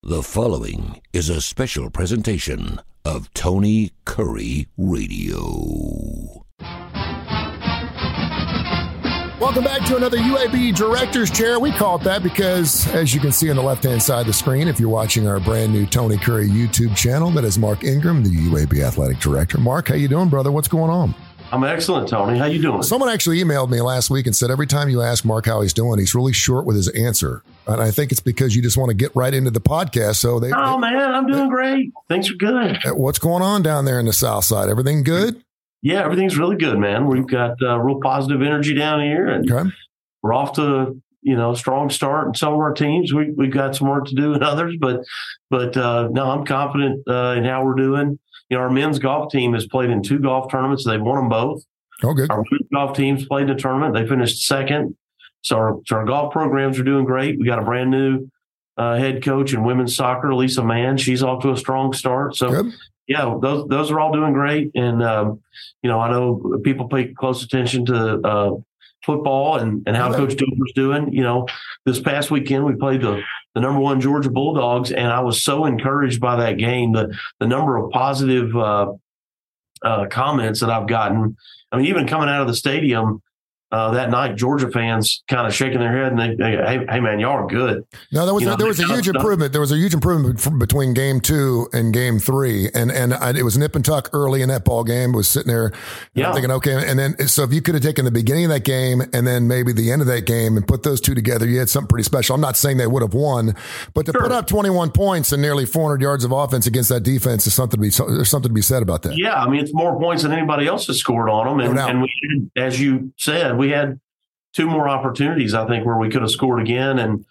The following is a special presentation of Tony Curry Radio. Welcome back to another UAB Director's Chair. We call it that because, as you can see on the left-hand side of the screen, if you're watching our brand new Tony Curry YouTube channel, that is Mark Ingram, the UAB Athletic Director. Mark, how you doing, brother? What's going on? I'm excellent, Tony. How you doing? Someone actually emailed me last week and said every time you ask Mark how he's doing, he's really short with his answer. And I think it's because you just want to get right into the podcast. So man, I'm doing great. Things are good. What's going on down there in the South Side? Everything good? Yeah, everything's really good, man. We've got real positive energy down here, and we're off to strong start in some of our teams. We've got some work to do in others, but no, I'm confident in how we're doing. Our men's golf team has played in 2 golf tournaments. They've won them both. Oh, good. Our women's golf team's played in the tournament. They finished second. So our golf programs are doing great. We got a brand new head coach in women's soccer, Lisa Mann. She's off to a strong start. So, good. Yeah, those are all doing great. And, I know people pay close attention to football and how Coach Dover's doing. This past weekend we played the number 1 Georgia Bulldogs, and I was so encouraged by that game. The number of positive comments that I've gotten. I mean, even coming out of the stadium that night, Georgia fans kind of shaking their head and they hey man, y'all are good. No, there was a huge improvement. There was a huge improvement between game 2 and game 3, and it was nip and tuck early in that ball game. Was sitting there thinking, okay, and then so if you could have taken the beginning of that game and then maybe the end of that game and put those two together, you had something pretty special. I'm not saying they would have won, but to put up 21 points and nearly 400 yards of offense against that defense is there's something to be said about that. Yeah, I mean it's more points than anybody else has scored on them, and we, as you said, we had 2 more opportunities, I think, where we could have scored again, and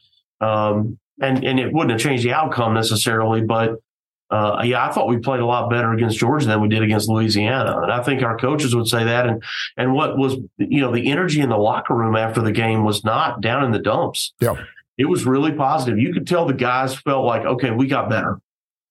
it wouldn't have changed the outcome necessarily. But I thought we played a lot better against Georgia than we did against Louisiana, and I think our coaches would say that. And what was the energy in the locker room after the game was not down in the dumps. Yeah, it was really positive. You could tell the guys felt like, okay, we got better.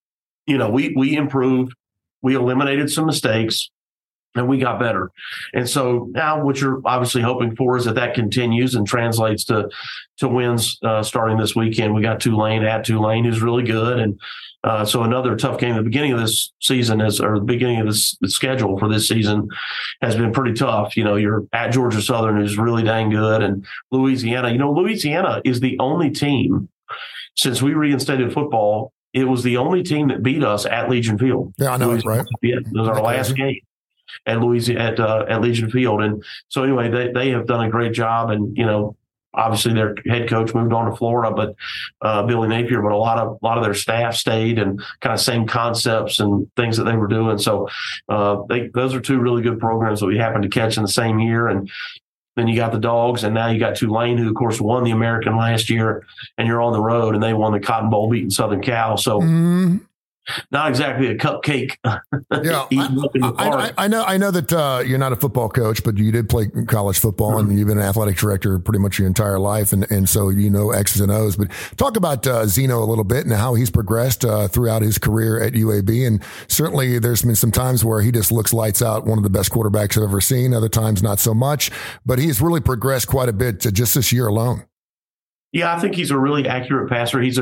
We improved, we eliminated some mistakes. And we got better. And so now what you're obviously hoping for is that continues and translates to wins starting this weekend. We got Tulane at Tulane, who's really good. And so another tough game. The beginning of this season the beginning of the schedule for this season has been pretty tough. You're at Georgia Southern, who's really dang good. And Louisiana, Louisiana is the only team since we reinstated football. It was the only team that beat us at Legion Field. Yeah, I know, right? It was our last game at Louisiana at Legion Field. And so anyway, they have done a great job. And, obviously their head coach moved on to Florida, but Billy Napier, but a lot of their staff stayed, and kind of same concepts and things that they were doing. So those are 2 really good programs that we happened to catch in the same year. And then you got the Dogs, and now you got Tulane, who of course won the American last year, and you're on the road, and they won the Cotton Bowl beating Southern Cal. So not exactly a cupcake. Yeah, I know that you're not a football coach, but you did play college football, and you've been an athletic director pretty much your entire life, and so X's and O's. But talk about Zeno a little bit and how he's progressed throughout his career at UAB. And certainly there's been some times where he just looks lights out, one of the best quarterbacks I've ever seen. Other times not so much, but he's really progressed quite a bit just this year alone. Yeah, I think he's a really accurate passer. Let's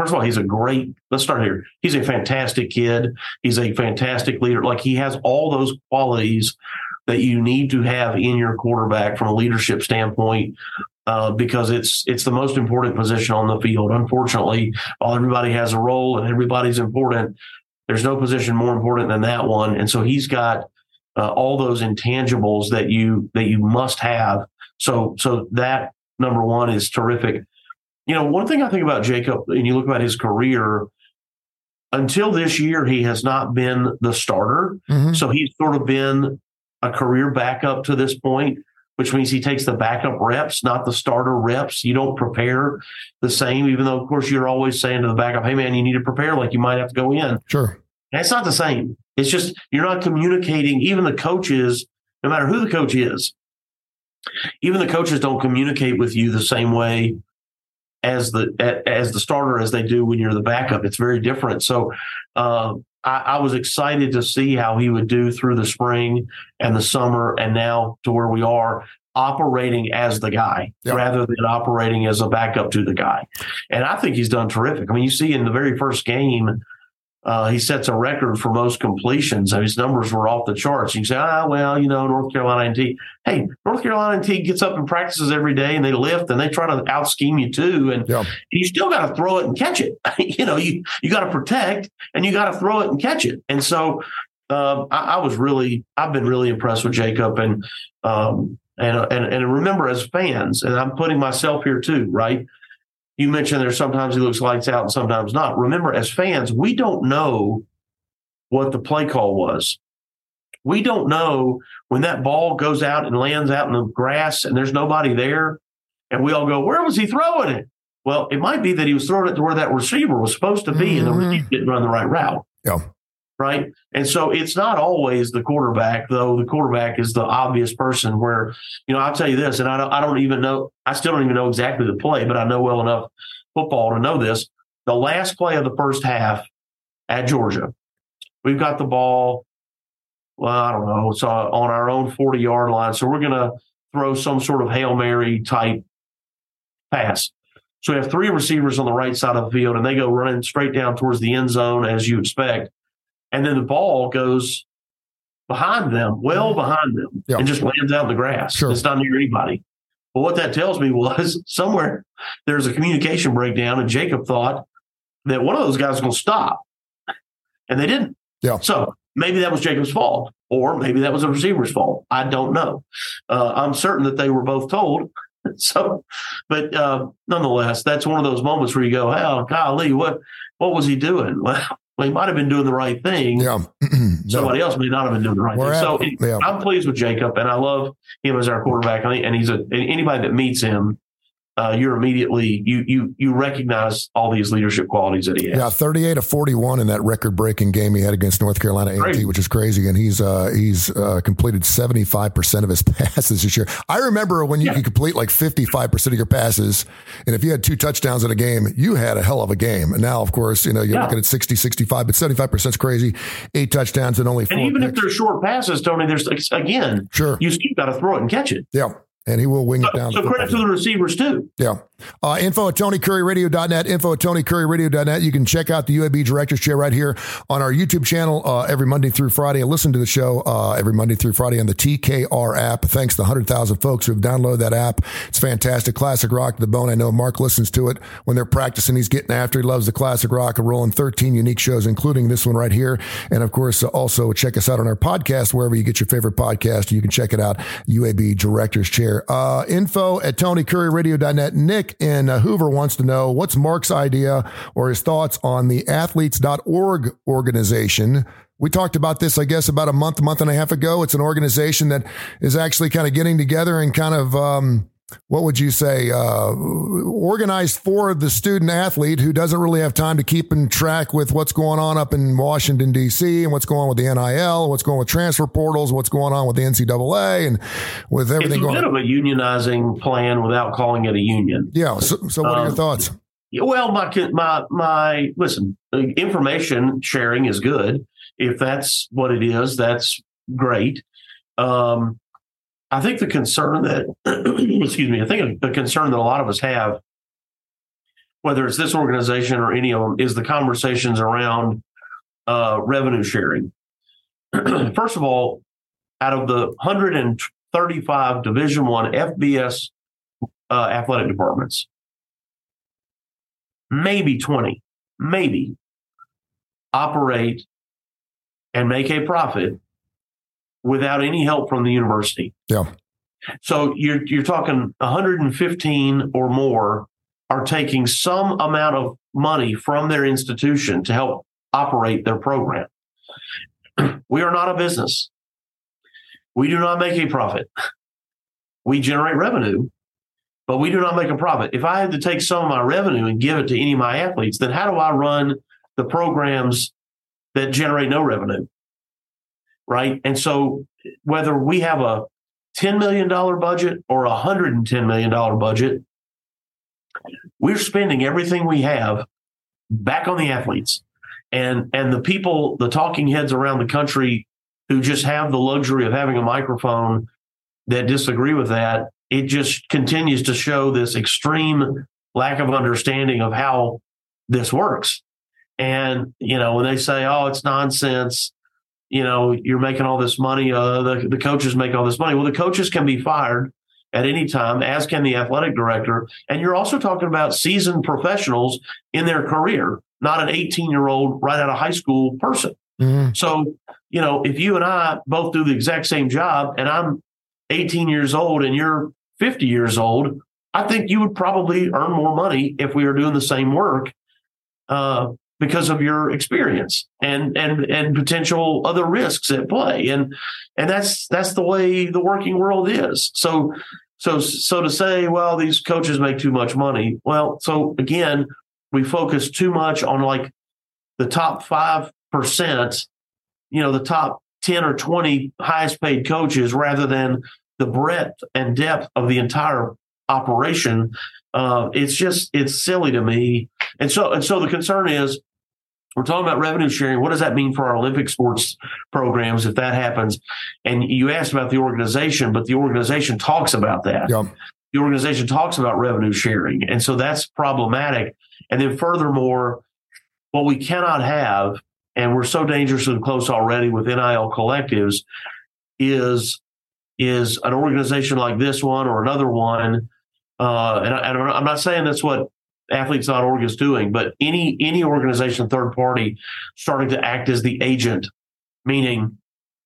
start here. He's a fantastic kid. He's a fantastic leader. Like, he has all those qualities that you need to have in your quarterback from a leadership standpoint, because it's the most important position on the field. Unfortunately, while everybody has a role and everybody's important, there's no position more important than that one. And so he's got all those intangibles that you must have. So that, number one, is terrific. One thing I think about Jacob, and you look at his career, until this year, he has not been the starter. Mm-hmm. So he's sort of been a career backup to this point, which means he takes the backup reps, not the starter reps. You don't prepare the same, even though, of course, you're always saying to the backup, hey, man, you need to prepare like you might have to go in. Sure. That's not the same. It's just you're not communicating. Even the coaches, no matter who the coach is, even the coaches don't communicate with you the same way as the starter as they do when you're the backup. It's very different. So I was excited to see how he would do through the spring and the summer, and now to where we are. operating as the guy rather than operating as a backup to the guy. And I think he's done terrific. I mean, you see in the very first game, he sets a record for most completions. His numbers were off the charts. You say, North Carolina A&T. Hey, North Carolina A&T gets up and practices every day, and they lift, and they try to out-scheme you too. And you still got to throw it and catch it. You got to protect, and you got to throw it and catch it. And so I've been really impressed with Jacob. And remember, as fans, and I'm putting myself here too, right? You mentioned there's sometimes he looks lights out and sometimes not. Remember, as fans, we don't know what the play call was. We don't know when that ball goes out and lands out in the grass and there's nobody there. And we all go, where was he throwing it? Well, it might be that he was throwing it to where that receiver was supposed to be and the receiver didn't run the right route. Yeah. Right. And so it's not always the quarterback, though. The quarterback is the obvious person where, I'll tell you this, and I don't even know, I still don't even know exactly the play, but I know well enough football to know this. The last play of the first half at Georgia, we've got the ball, I don't know, it's on our own 40-yard line. So we're going to throw some sort of Hail Mary type pass. So we have three receivers on the right side of the field, and they go running straight down towards the end zone, as you expect. And then the ball goes behind them, behind them, and just lands out in the grass. Sure. It's not near anybody. But what that tells me was somewhere there's a communication breakdown, and Jacob thought that one of those guys was going to stop, and they didn't. Yeah. So maybe that was Jacob's fault, or maybe that was a receiver's fault. I don't know. I'm certain that they were both told. But nonetheless, that's one of those moments where you go, "Oh, golly, what was he doing?" Well, he might have been doing the right thing. Yeah. Somebody else may not have been doing the right thing. So I'm pleased with Jacob, and I love him as our quarterback. And he's anybody that meets him, you're immediately you recognize all these leadership qualities that he has. Yeah, 38 of 41 in that record-breaking game he had against North Carolina A&T, which is crazy. And he's completed 75% of his passes this year. I remember when you could complete like 55% of your passes, and if you had 2 touchdowns in a game, you had a hell of a game. And now, of course, you're looking at 60, 65, but 75% is crazy. 8 touchdowns and only 4 And even picks. if they're short passes, Tony, there's again, you still got to throw it and catch it. Yeah. And he will wing it down. So credit to the receivers, too. Yeah. Info at TonyCurryRadio.net. Info at TonyCurryRadio.net. You can check out the UAB Director's Chair right here on our YouTube channel every Monday through Friday. And listen to the show every Monday through Friday on the TKR app. Thanks to the 100,000 folks who have downloaded that app. It's fantastic. Classic rock to the bone. I know Mark listens to it when they're practicing. He's getting after. He loves the classic rock and roll, and 13 unique shows, including this one right here. And, of course, also check us out on our podcast, wherever you get your favorite podcast. You can check it out, UAB Director's Chair. Info at TonyCurryRadio.net. Nick in Hoover wants to know, what's Mark's idea or his thoughts on the athletes.org organization? We talked about this, I guess, about a month and a half ago. It's an organization that is actually kind of getting together and kind of, what would you say, organized for the student athlete who doesn't really have time to keep in track with what's going on up in Washington, D.C., and what's going on with the NIL, what's going on with transfer portals, what's going on with the NCAA, and with everything going on. It's a bit of a unionizing plan without calling it a union. Yeah. So what are your thoughts? Well, my listen, information sharing is good. If that's what it is, that's great. I think the concern that, the concern that a lot of us have, whether it's this organization or any of them, is the conversations around revenue sharing. First of all, out of the 135 Division I FBS athletic departments, maybe 20, operate and make a profit without any help from the university. Yeah. So you're talking 115 or more are taking some amount of money from their institution to help operate their program. We are not a business. We do not make a profit. We generate revenue, but we do not make a profit. If I had to take some of my revenue and give it to any of my athletes, then how do I run the programs that generate no revenue? Right. And so whether we have a $10 million budget or a $110 million budget, we're spending everything we have back on the athletes. And the people, the talking heads around the country who just have the luxury of having a microphone that disagree with that, it just continues to show this extreme lack of understanding of how this works. And, when they say, oh, it's nonsense, you're making all this money, the coaches make all this money. Well, the coaches can be fired at any time, as can the athletic director. And you're also talking about seasoned professionals in their career, not an 18-year-old right out of high school person. Mm-hmm. So, if you and I both do the exact same job and I'm 18 years old and you're 50 years old, I think you would probably earn more money if we were doing the same work because of your experience and potential other risks at play. And that's the way the working world is. So to say, well, these coaches make too much money. Well, so again, we focus too much on like the top 5%, the top 10 or 20 highest paid coaches rather than the breadth and depth of the entire operation. It's silly to me. And so the concern is, we're talking about revenue sharing. What does that mean for our Olympic sports programs if that happens? And you asked about the organization, but the organization talks about that. Yep. The organization talks about revenue sharing. And so that's problematic. And then furthermore, what we cannot have, and we're so dangerously close already with NIL collectives, is an organization like this one or another one. And I'm not saying that's what Athletes.org is doing, but any organization, third party, starting to act as the agent, meaning,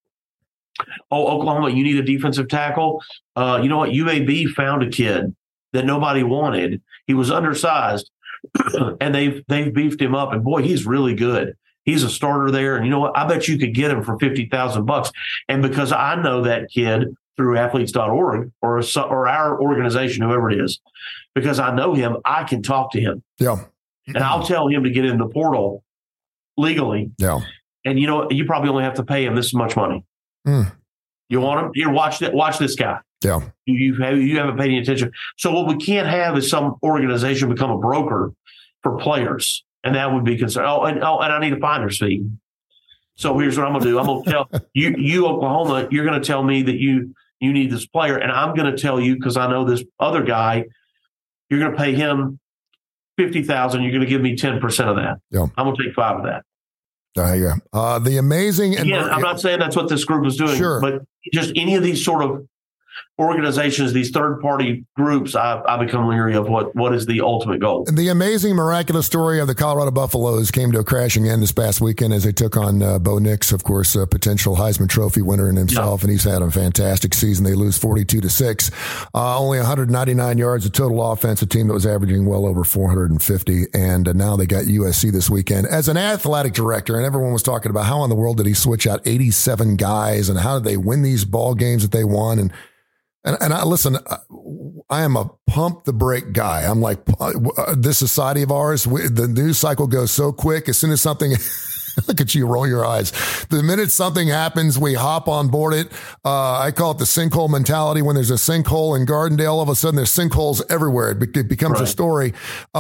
Oklahoma, you need a defensive tackle. You know what? UAB found a kid that nobody wanted. He was undersized, and they've beefed him up. And boy, he's really good. He's a starter there. And you know what? I bet you could get him for $50,000. And because I know that kid through Athletes.org or our organization, whoever it is, because I know him, I can talk to him. Yeah. And I'll tell him to get in the portal legally. Yeah. And you know what? You probably only have to pay him this much money. Mm. You want him? Here, watch this guy. Yeah. You haven't paid any attention. So what we can't have is some organization become a broker for players. And that would be concerned. And I need a finder's fee. So here's what I'm going to do. I'm going to tell you, Oklahoma, you're going to tell me that you need this player. And I'm going to tell you, because I know this other guy, you're going to pay him $50,000. You're going to give me 10% of that. Yeah. I'm going to take 5 of that. Yeah. The amazing. Again, I'm not saying that's what this group is doing, sure, but just any of these sort of organizations, these third-party groups, I become leery of what is the ultimate goal. The amazing, miraculous story of the Colorado Buffaloes came to a crashing end this past weekend as they took on Bo Nix, of course, a potential Heisman Trophy winner in himself, and he's had a fantastic season. They lose 42-6, only 199 yards of total offense, a team that was averaging well over 450, and now they got USC this weekend. As an athletic director, and everyone was talking about how in the world did he switch out 87 guys, and how did they win these ball games that they won, And I listen, I am a pump the brake guy. I'm like, this society of ours, the news cycle goes so quick. As soon as something, look at you, roll your eyes. The minute something happens, we hop on board it. I call it the sinkhole mentality. When there's a sinkhole in Gardendale, all of a sudden there's sinkholes everywhere. It becomes a story.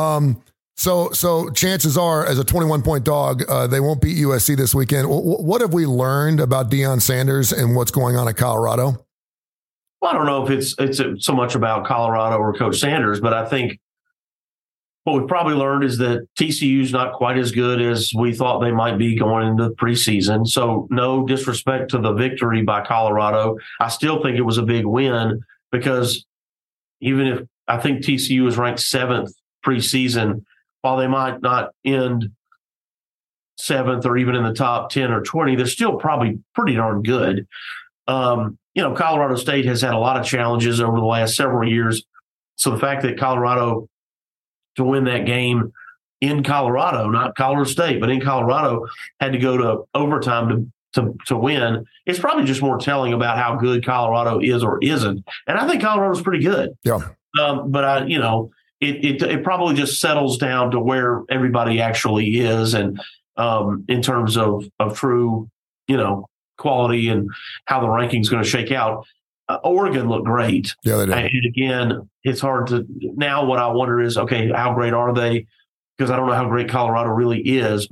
So chances are, as a 21-point dog, they won't beat USC this weekend. What have we learned about Deion Sanders and what's going on at Colorado? Well, I don't know if it's so much about Colorado or Coach Sanders, but I think what we've probably learned is that TCU is not quite as good as we thought they might be going into the preseason. So no disrespect to the victory by Colorado. I still think it was a big win because even if I think TCU is ranked 7th preseason, while they might not end 7th or even in the top 10 or 20, they're still probably pretty darn good. Colorado State has had a lot of challenges over the last several years. So the fact that Colorado, to win that game in Colorado, not Colorado State, but in Colorado, had to go to overtime to win, it's probably just more telling about how good Colorado is or isn't. And I think Colorado's pretty good. Yeah. But it probably just settles down to where everybody actually is, and in terms of true, quality and how the ranking's going to shake out. Oregon looked great. Yeah, they did. And again, it's hard to now. What I wonder is, okay, how great are they? Because I don't know how great Colorado really is, but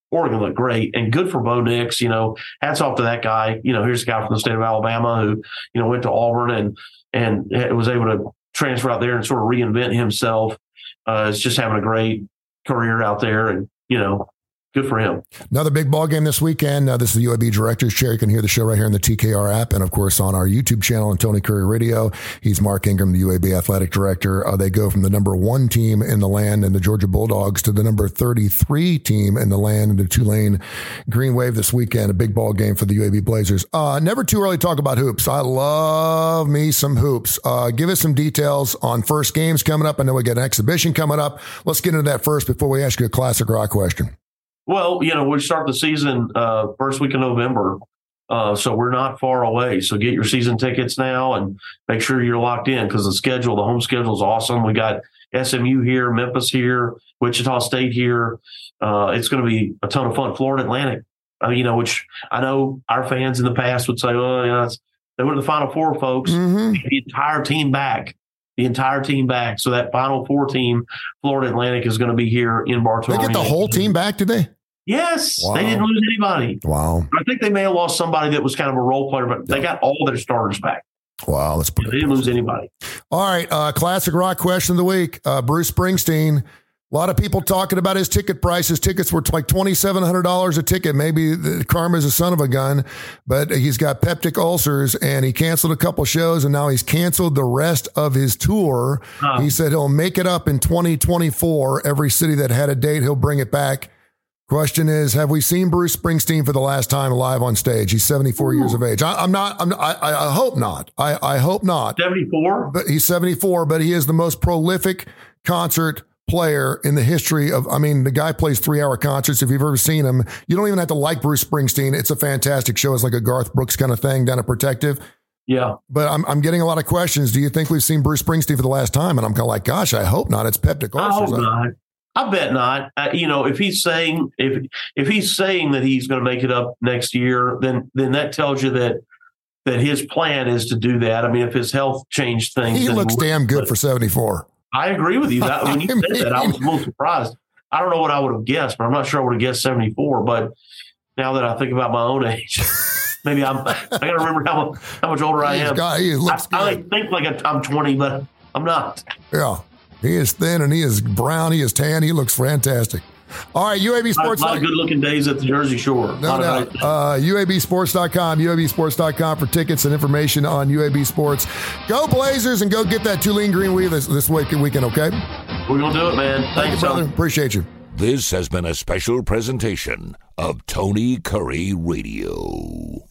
Oregon looked great, and good for Bo Nix. Hats off to that guy. Here's a guy from the state of Alabama who, went to Auburn and was able to transfer out there and sort of reinvent himself. Is just having a great career out there, and good for him. Another big ball game this weekend. This is the UAB Director's Chair. You can hear the show right here in the TKR app, and of course on our YouTube channel and Tony Curry Radio. He's Mark Ingram, the UAB Athletic Director. They go from the number 1 team in the land and the Georgia Bulldogs to the number 33 team in the land and the Tulane Green Wave this weekend. A big ball game for the UAB Blazers. Never too early to talk about hoops. I love me some hoops. Give us some details on first games coming up. I know we got an exhibition coming up. Let's get into that first before we ask you a classic rock question. Well, we start the season first week of November, so we're not far away. So get your season tickets now and make sure you're locked in because the home schedule is awesome. We got SMU here, Memphis here, Wichita State here. It's going to be a ton of fun. Florida Atlantic, which I know our fans in the past would say, they were the Final Four, folks. Mm-hmm. The entire team back. So that Final Four team, Florida Atlantic, is going to be here in Bartow. They get the whole team back today? Yes, wow. They didn't lose anybody. Wow. I think they may have lost somebody that was kind of a role player, but they got all their starters back. Wow, that's pretty. They didn't lose anybody. All right, classic rock question of the week. Bruce Springsteen. A lot of people talking about his ticket prices. Tickets were like $2,700 a ticket. Maybe the karma's a son of a gun, but he's got peptic ulcers and he canceled a couple shows and now he's canceled the rest of his tour. He said he'll make it up in 2024. Every city that had a date, he'll bring it back. Question is, have we seen Bruce Springsteen for the last time live on stage? He's 74 years of age. I hope not. I hope not. 74? But he's 74, but he is the most prolific concert player in the history of, the guy plays 3-hour concerts. If you've ever seen him, you don't even have to like Bruce Springsteen. It's a fantastic show. It's like a Garth Brooks kind of thing down at Protective. Yeah. But I'm getting a lot of questions. Do you think we've seen Bruce Springsteen for the last time? And I'm kind of like, gosh, I hope not. It's peptic ulcers. I hope not. I bet not. If he's saying that he's going to make it up next year, then that tells you that his plan is to do that. If his health changed things, he looks damn good for 74. I agree with you. When you said that, I was a little surprised. I don't know what I would have guessed, but I'm not sure I would have guessed 74. But now that I think about my own age, maybe I got to remember how much older I am. He looks good. I think like I'm 20, but I'm not. Yeah. He is thin and he is brown. He is tan. He looks fantastic. All right, UAB Sports. A lot of good-looking days at the Jersey Shore. No doubt. UABsports.com, UABsports.com for tickets and information on UAB Sports. Go Blazers and go get that Tulane Green Wave this weekend, okay? We're going to do it, man. Thank you, brother. Appreciate you. This has been a special presentation of Tony Curry Radio.